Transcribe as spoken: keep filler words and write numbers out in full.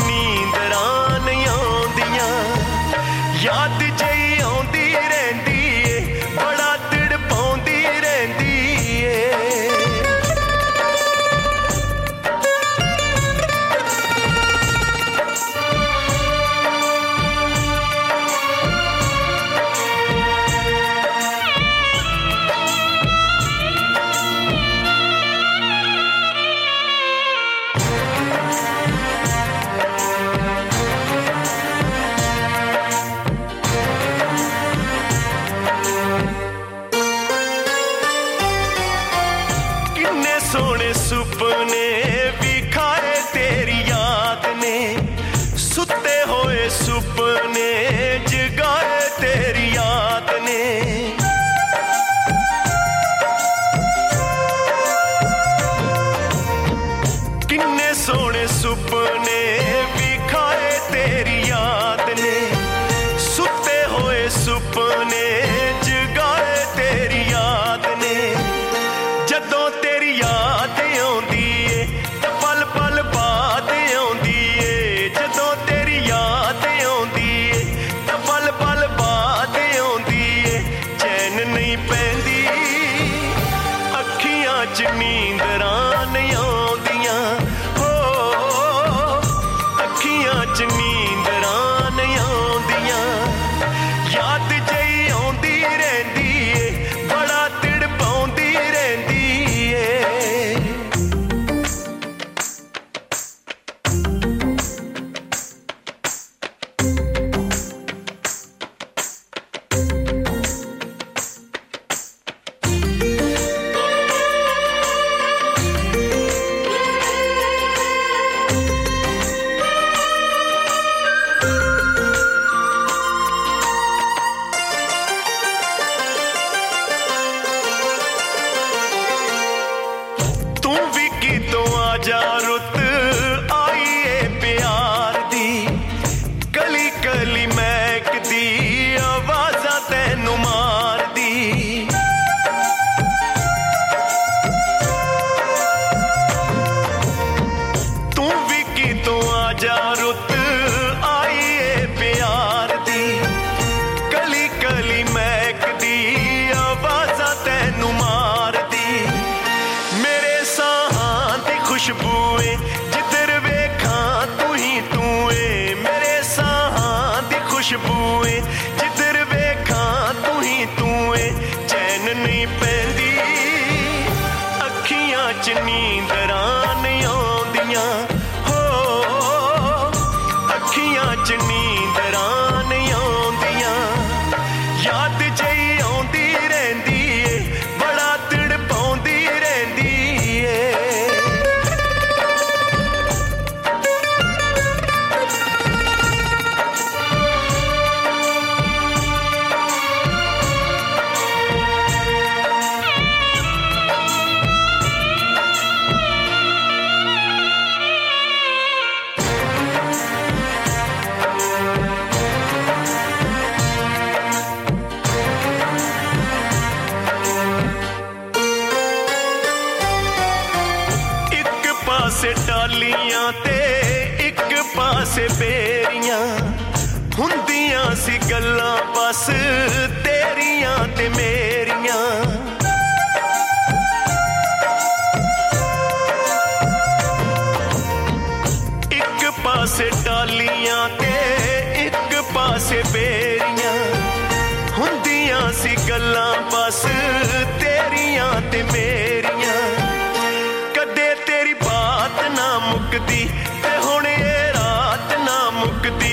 नींदरां नहीं आउंदियां, याद जही आउंदी रहिंदी ए, बड़ा तड़पाउंदी रहिंदी ए। सोने सुपने भी खाए तेरी याद ने, सुते होए सुपने जगाए तेरी याद ने। किन्ने सोने सुपने भी खाए तेरी याद ने, सुते होए सुपने जगाए तेरी याद ने। जदों तेरी याद आउंदी ए ते पल पल बाद आउंदी ए, जदों तेरी याद आउंदी ए ते पल पल बाद आउंदी ए। चैन नहीं पैंदी अखियां च नींदरां नहीं आउंदियां, हो अखियां च नींदरां नहीं आउंदियां, याद जही आउंदी रहिंदी ए, बड़ा तड़पाउंदी रहिंदी। तू भी कितों आजा रुत आई ए प्यार दी, कली कली महकदी आवाज़ां तैनू मार दी। तू भी कितों आजा रुत आई ए प्यार दी, कली कली महकदी आवाज़ां तैनू मार दी। मेरे साहां दी खुशबूए जिधर वेखां तू ही तू ए, मेरे साहां दी खुशबूए जिधर वेखां तू ही तू ए। चैन नहीं पैंदी अखियां च नींदरां नहीं आउंदियां, हो अखियां च नींदरां नहीं आउंदियां, याद जही आउंदी रहिंदी ए, बड़ा तड़पाउंदी रहिंदी ए। एक पासे टालियां ते एक पासे बेरियां, हुंदियां सी गल्लां बस तेरियां ते मेरियां। एक पासे टालियां ते एक पासे बेरियां, हुंदियां सी गल्लां बस तेरियां ते मेरियां। कदे तेरी बात ना मुकदी ते हुण ये रात ना मुकदी,